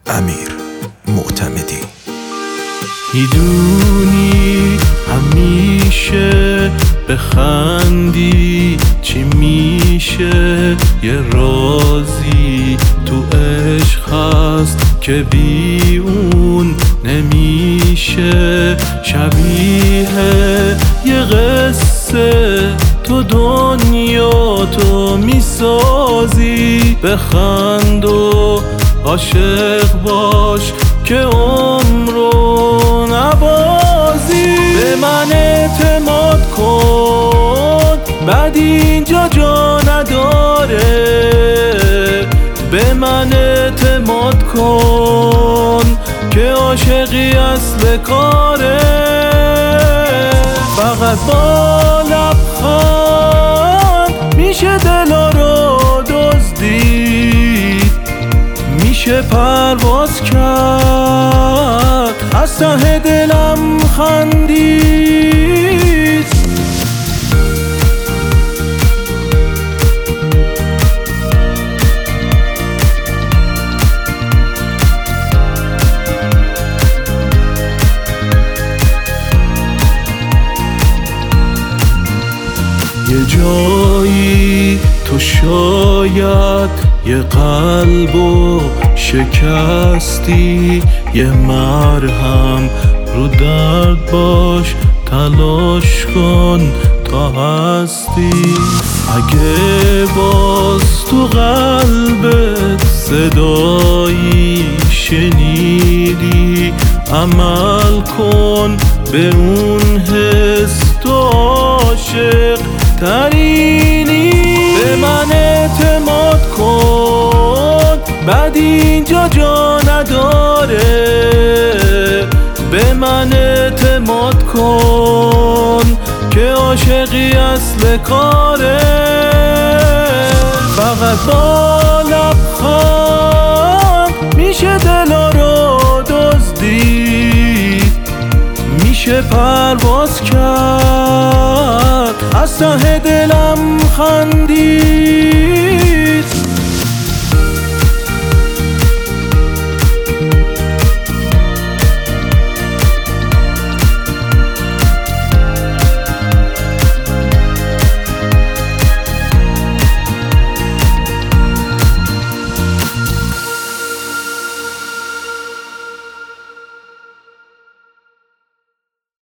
امیر معتمدی. میدونی همیشه بخندی چی میشه، یه رازی تو عشق هست که بی اون نمیشه. شبیه یه قصه تو دنیا تو میسازی، بخند و عاشق باش که عمرو نبازی. به من اعتماد کن بعد اینجا جا نداره، به من اعتماد کن که عاشقی اصل کاره. فقط با لبخند میشه دلا رو دزدید، میشه پرواز کرد از ته دلم خندید. یه جایی تو شاید یه قلبو شکستی، یه مرهم رو درد باش تلاش کن تا هستی. اگه باز تو قلبت صدایی شنیدی، عمل کن به اون حس، تو عاشق ترینی. به من اعتماد کن بعد اینجا جا نداره، به من اعتماد کن که عاشقی اصل کاره. فقط با لبخند میشه دلا رو دزدید، میشه پرواز کرد از ته دلم خندید.